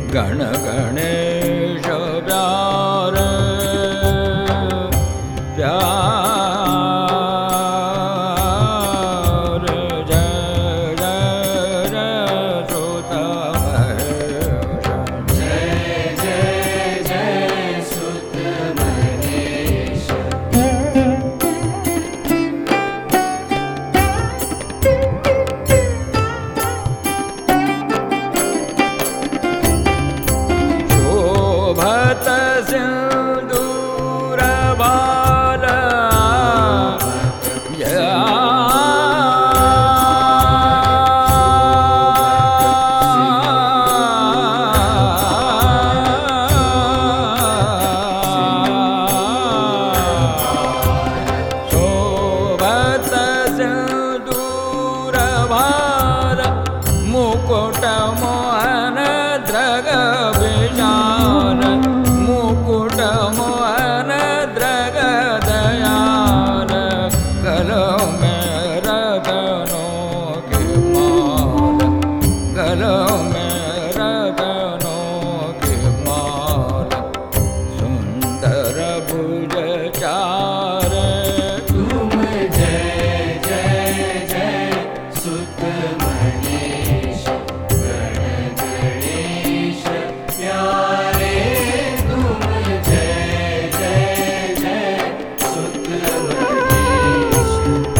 गण गणेश प्यारे प्यारे जय जय जय सुत महेश जय जय जय सुत महेश शोभत सिंदूर बाल शोभत सिंदूर भार मुकुट मोहन द्रग विशाल मुकुट मोहन द्रग दयाल गलों में रतनों की माल गलों में रतनों की माल सुंदर भुज चारे तुम जय जय जय सुत महेश गण गणेश प्यारे तुम जय जय जय सुत महेश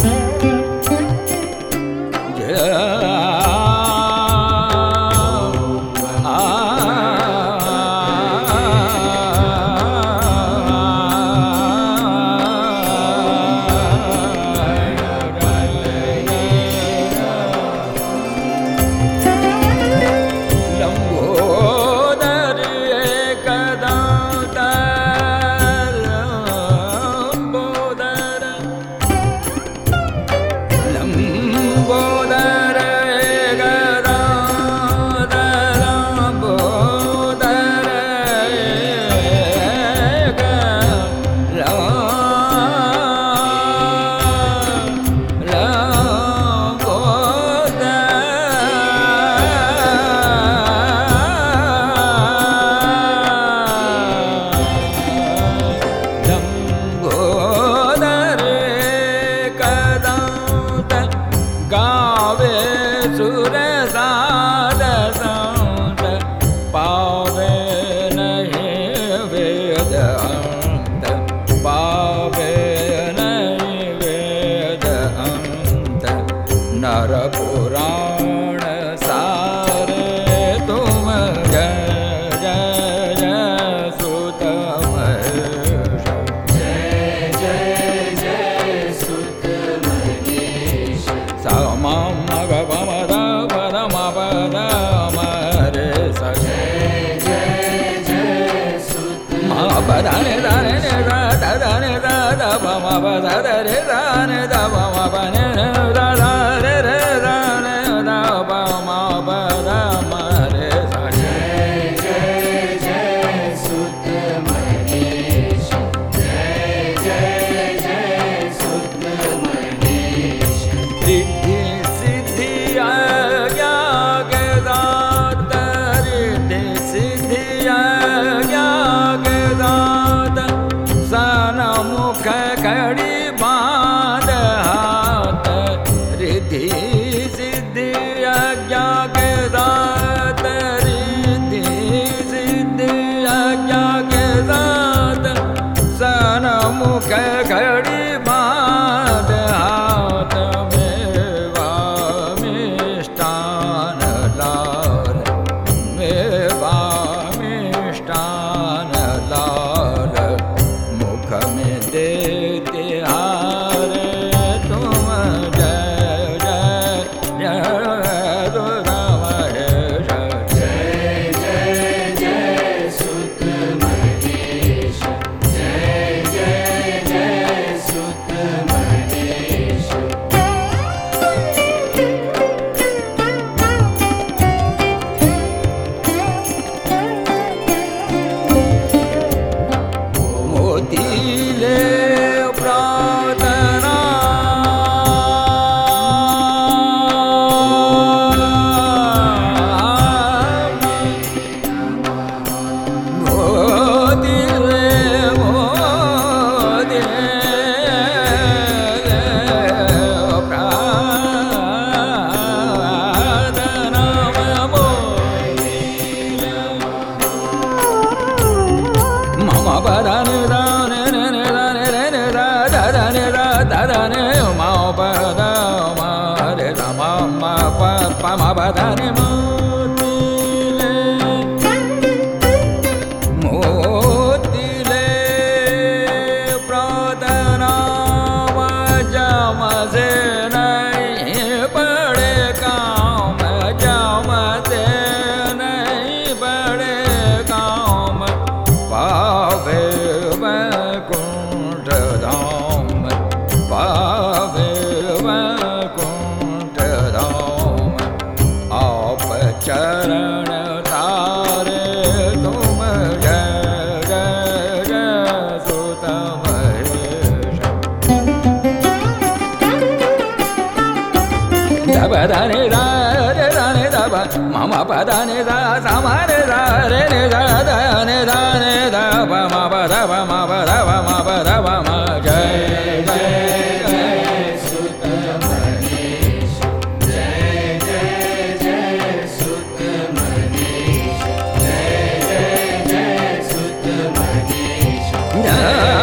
लंबोदर एकदंत लंबोदर लंबोदर एकदंत लंबोदर लंबोदर एकदंत गावे सुर साध संत पावे नहीं वेद अंत पावे नहीं वेद अंत नर पुराण सारे तुम जय जय जय सुत महेश जय जय जय सुत महेश सामा मग पमद पद मपद मरे सज जय जय जय सुत मा पदाने दाने ने दा दाने दा दा पम पद रे दाने दा पम पने दा दा रे रे दाने दा पम पद मरे सज जय जय जय सुत महेश जय जय जय सुत महेश रिद्धि सिद्धि आज्ञा के दात रिद्धि सिद्धि आज्ञा के दात सन मुख कड़ी बाण शरण तारे तुम जय जय जय सुत महेश दब धने रे धने दब मम पदने दा समारे दा रे ने दा धने धने दब म पद म पद म पद म जय जय जय सुत महेश जय जय जय सुत महेश जय जय जय सुत महेश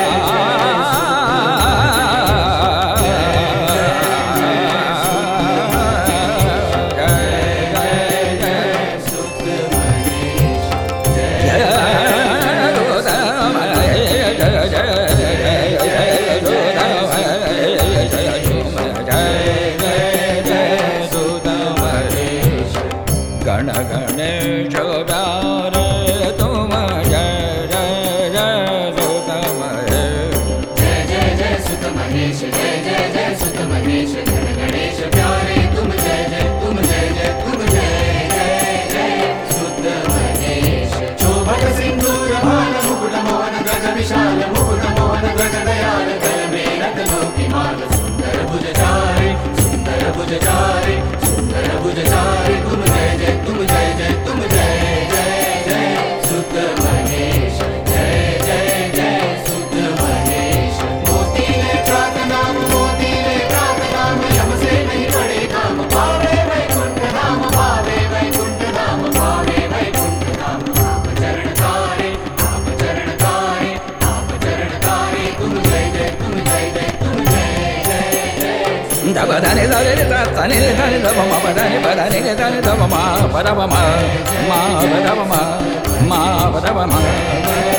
गण गणेश प्यारे तुम जय जय जय सुत महेश जय जय जय सुत महेश जय जय जय सुत महेश गण गणेश प्यारे तुम जय जय तुम जय जय तुम जय जय जय सुत महेश शोभत सिंदूर भान मुकुट मोहन गज विशाल मुकुट मोहन गज दयाल गल में रत लोकी माल सुंदर भुज चारे सुंदर भुज चारे सुंदर भुज चारे तुम जय जय तुम जय जय तुम जय जय जय सुत महेश जय जय जय सुत महेश मोती ले प्रार्थना यम से नहीं पड़े काम पावे वैकुंठ धाम पावे वैकुंठ धाम पावे वैकुंठ धाम आप चरण तारे आप चरण तारे आप चरण तारे तुम जय जय तुम जय जय तुम जय जय जय दब धने धने धने धने दब म पदने पदने धने दब म पद म पद म पद म